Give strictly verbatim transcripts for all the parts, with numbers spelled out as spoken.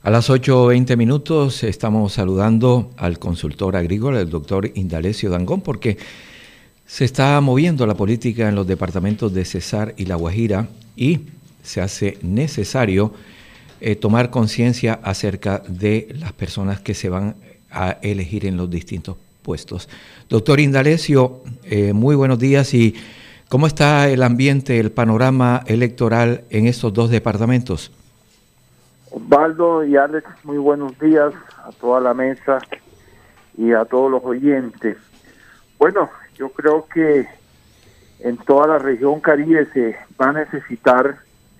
A las ocho veinte minutos estamos saludando al consultor agrícola, el doctor Indalecio Dangond, porque se está moviendo la política en los departamentos de Cesar y La Guajira y se hace necesario eh, tomar conciencia acerca de las personas que se van a elegir en los distintos puestos. Doctor Indalecio, eh, muy buenos días. ¿Y cómo está el ambiente, el panorama electoral en estos dos departamentos? Osvaldo y Alex, muy buenos días a toda la mesa y a todos los oyentes. Bueno, yo creo que en toda la región Caribe se va a necesitar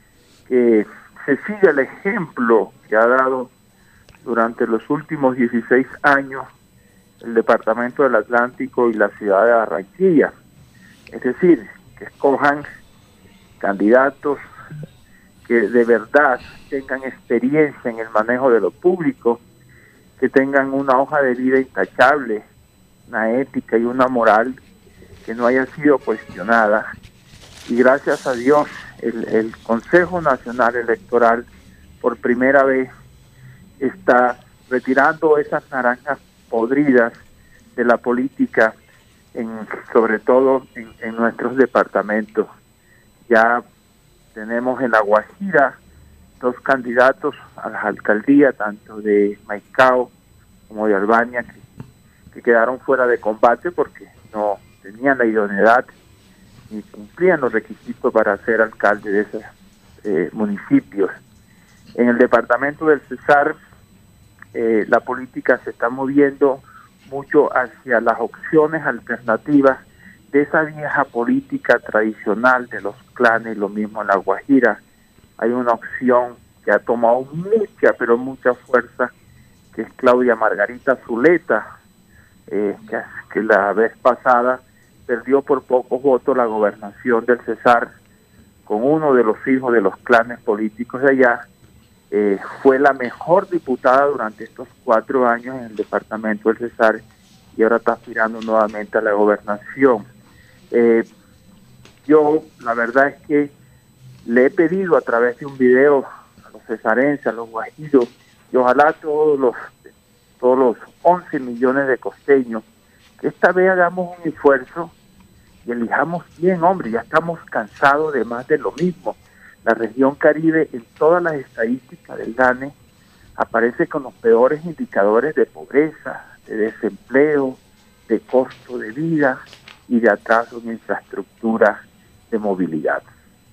que se siga el ejemplo que ha dado durante los últimos dieciséis años el Departamento del Atlántico y la ciudad de Barranquilla. Es decir, que escojan candidatos que de verdad tengan experiencia en el manejo de lo público, que tengan una hoja de vida intachable, una ética y una moral que no haya sido cuestionada. Y gracias a Dios, el, el Consejo Nacional Electoral por primera vez está retirando esas naranjas podridas de la política, en, sobre todo en, en nuestros departamentos. Ya tenemos en La Guajira dos candidatos a la alcaldía, tanto de Maicao como de Albania, que, que quedaron fuera de combate porque no tenían la idoneidad ni cumplían los requisitos para ser alcalde de esos eh, municipios. En el departamento del Cesar, eh, la política se está moviendo mucho hacia las opciones alternativas de esa vieja política tradicional de los clanes, lo mismo en La Guajira. Hay una opción que ha tomado mucha, pero mucha fuerza, que es Claudia Margarita Zuleta, eh, que, que la vez pasada perdió por pocos votos la gobernación del Cesar con uno de los hijos de los clanes políticos de allá. Eh, fue la mejor diputada durante estos cuatro años en el departamento del Cesar y ahora está aspirando nuevamente a la gobernación. Eh, yo la verdad es que le he pedido a través de un video a los cesarenses, a los guajiros, y ojalá todos los todos los once millones de costeños, que esta vez hagamos un esfuerzo y elijamos bien, hombre. Ya estamos cansados de más de lo mismo. La región Caribe, en todas las estadísticas del DANE, aparece con los peores indicadores de pobreza, de desempleo, de costo de vida y de atraso en infraestructura de movilidad.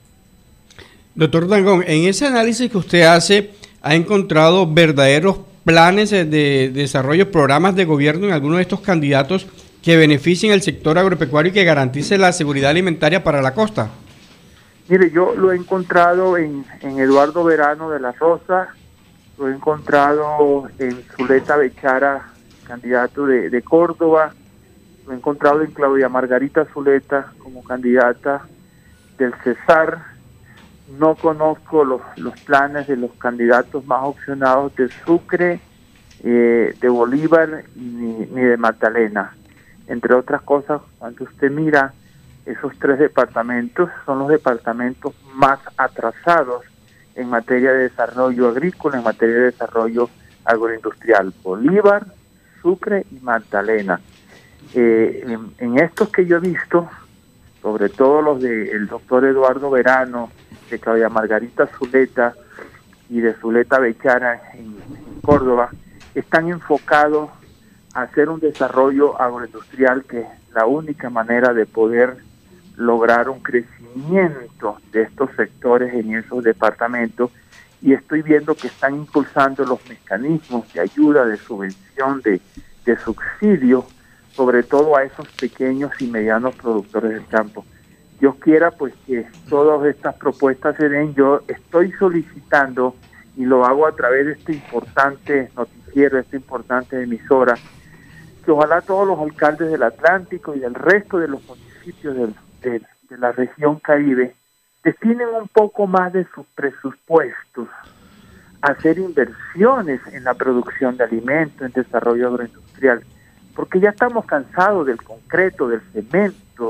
Doctor Dangond, en ese análisis que usted hace, ¿ha encontrado verdaderos planes de desarrollo, programas de gobierno en algunos de estos candidatos que beneficien el sector agropecuario y que garantice la seguridad alimentaria para la costa? Mire, yo lo he encontrado en, en Eduardo Verano de la Rosa, lo he encontrado en Zuleta Bechara, candidato de, de Córdoba, lo he encontrado en Claudia Margarita Zuleta como candidata del Cesar. No conozco los, los planes de los candidatos más opcionados de Sucre, eh, de Bolívar y ni, ni de Magdalena. Entre otras cosas, cuando usted mira esos tres departamentos, son los departamentos más atrasados en materia de desarrollo agrícola, en materia de desarrollo agroindustrial. Bolívar, Sucre y Magdalena. Eh, en, en estos que yo he visto, sobre todo los del doctor Eduardo Verano, de Claudia Margarita Zuleta y de Zuleta Bechara en, en Córdoba, están enfocados a hacer un desarrollo agroindustrial, que es la única manera de poder lograr un crecimiento de estos sectores en esos departamentos. Y estoy viendo que están impulsando los mecanismos de ayuda, de subvención, de, de subsidio, sobre todo a esos pequeños y medianos productores del campo. Dios quiera pues que todas estas propuestas se den. Yo estoy solicitando, y lo hago a través de este importante noticiero, esta importante emisora, que ojalá todos los alcaldes del Atlántico y del resto de los municipios del, de, de la región Caribe destinen un poco más de sus presupuestos a hacer inversiones en la producción de alimentos, en desarrollo agroindustrial, porque ya estamos cansados del concreto, del cemento,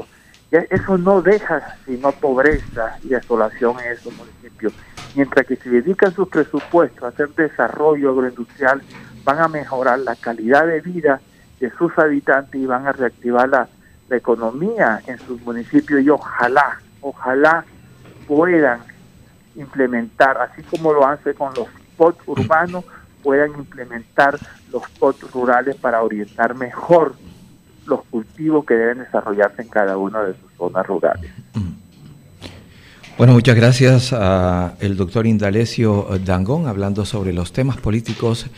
Ya eso no deja sino pobreza y desolación en esos municipios. Mientras que si dedican sus presupuestos a hacer desarrollo agroindustrial, van a mejorar la calidad de vida de sus habitantes y van a reactivar la, la economía en sus municipios, y ojalá, ojalá puedan implementar, así como lo hacen con los P O T urbanos, puedan implementar los P O T rurales para orientar mejor los cultivos que deben desarrollarse en cada una de sus zonas rurales. Bueno, muchas gracias al doctor Indalecio Dangond, hablando sobre los temas políticos